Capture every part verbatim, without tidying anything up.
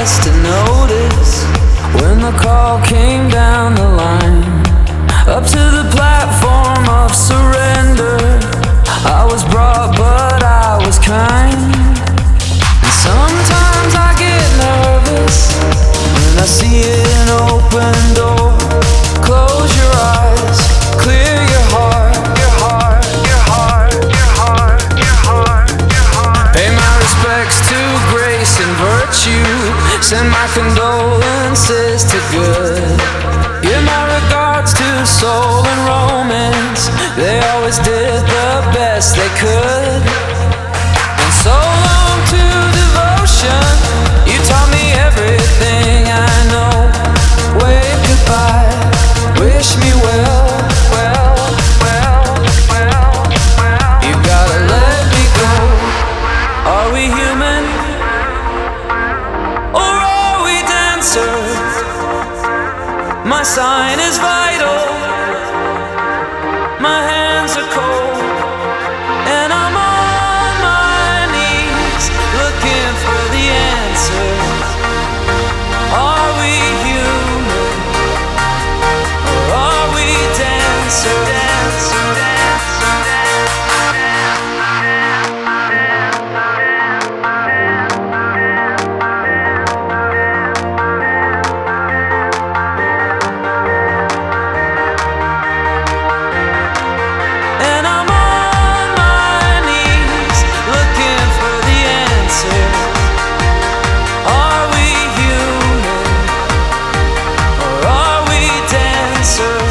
chance to notice when the call came down the line, up to the platform of surrender. I was brought, but I was kind. And sometimes I get nervous when I see an open door. Close your eyes, clear your heart, your heart, your heart, your heart, your heart, your heart. Pay my respects to grace and virtue. Send my condolences to good. Give my regards to soul and romance. They always did the best they could. And so long to devotion. You taught me everything I know. Wave goodbye, wish me well, well, well, well, well. You gotta let me go. Are we human? Or are we dancers? My sign is vital. My hands are cold, and I'm on my knees looking for the answer. Are we human, or are we dancers? Dancer, dancer, and I'm on my knees looking for the answer. Are we human, or are we dancers?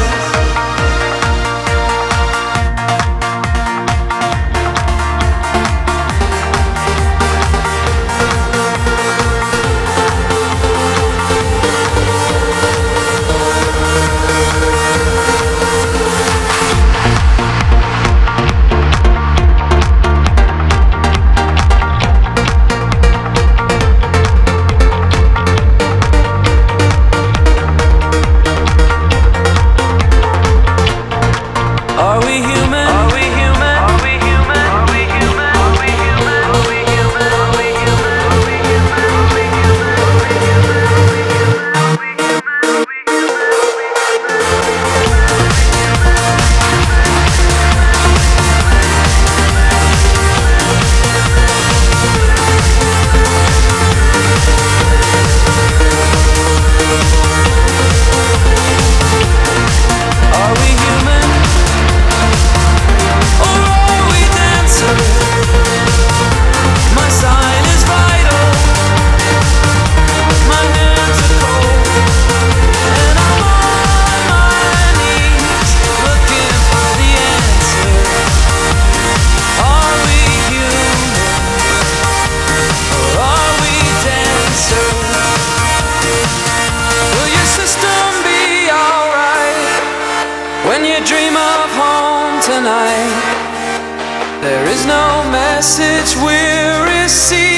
Are we human? Are we human? Are we human? Are we human? Are we human? Are we human? Are we human? Are we human? Are we human? Are we human? Are we Are we human? Or are we dancers? My sign is vital. My hands are cold, and I'm on my knees looking for the answer. Are we human, or are we dancers? Will your system be alright when you dream of home tonight? There is no message we're receiving.